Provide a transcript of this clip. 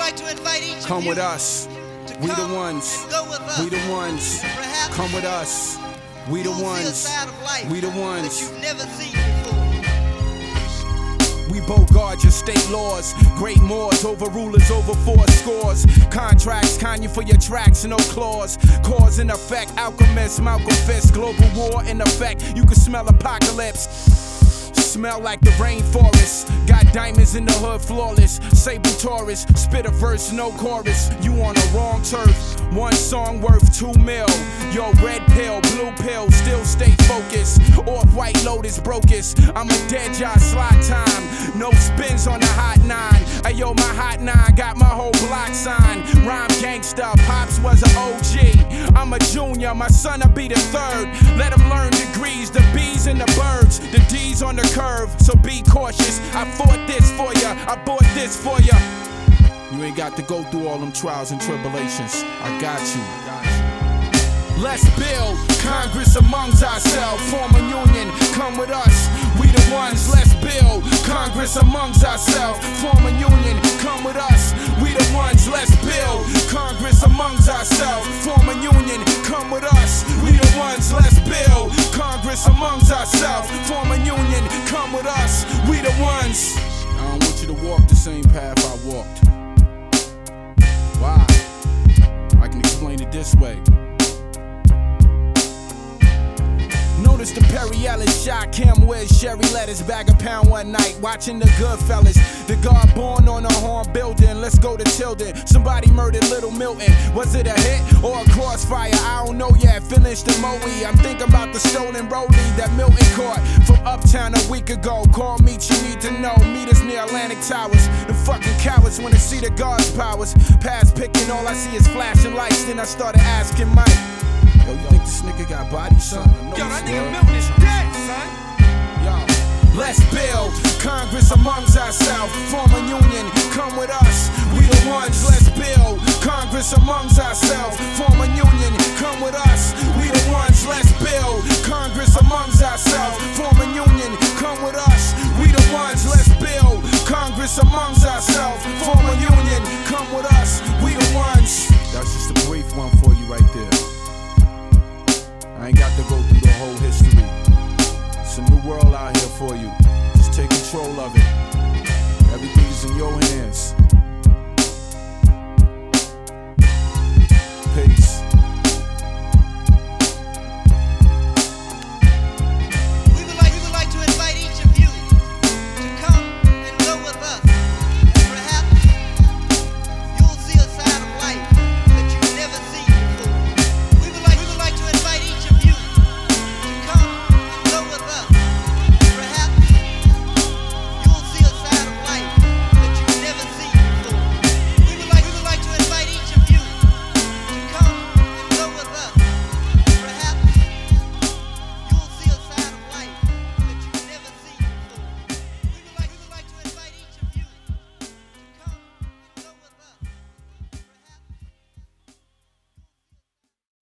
like to invite each Come of you with us. to We the come ones. and go with us. We the ones. Perhaps Come with us. We the you'll see a ones. side of life We the that ones. you've never seen before. We both guard your state laws. Great Moors, overrulers over 4 scores. Contracts, Kanye for your tracks, no clause. Cause and effect, alchemist, Malcolm Fisk. Global war in effect, you can smell apocalypse. Smell like the rainforest. Got diamonds in the hood, flawless. Sable Taurus, spit a verse, no chorus. You on the wrong turf. One song worth 2 mil. Yo, red pill, blue pill, still stay focused. Off-white Lotus, brokest. I'm a dead job, slot time. No spins on the hot 9. Ayo, my hot 9 got my whole block signed. Rhyme gangsta, Pops was an OG. I'm a junior, my son'll be the 3rd. Let him learn degrees, the B's and the birds. The D's on the curve, so be cautious. I fought this for ya, I bought this for ya. You ain't got to go through all them trials and tribulations. I got you. Let's build Congress amongst ourselves. Form a union, come with us. We the ones. Let's build Congress amongst ourselves. Form a union, come with us. We the ones. Let's build Congress amongst ourselves. Form a union, come with us. We the ones. Let's build Congress amongst ourselves. Form a union, come with us. We the ones. I don't want you to walk the same path I walked. Why? I can explain it this way. Notice the Perry Ellis shot Kim with Sherry Lettuce, bag a pound one night, watching the Goodfellas. The guard born on a horn building, let's go to Tilden. Somebody murdered Little Milton. Was it a hit or a crossfire? I don't know yet. Finished the Moe. I'm thinking about the stolen rollie that Milton caught from Uptown a week ago. Call me, you need to know. Meet us near Atlantic Towers. The fucking cowards wanna see the guard's powers. Past picking, all I see is flashing lights. Then I started asking Mike, yo, you think this nigga got body, son? Yo, that nigga Milton is dead, son. Yo, let's build Congress amongst ourselves. Form a union, come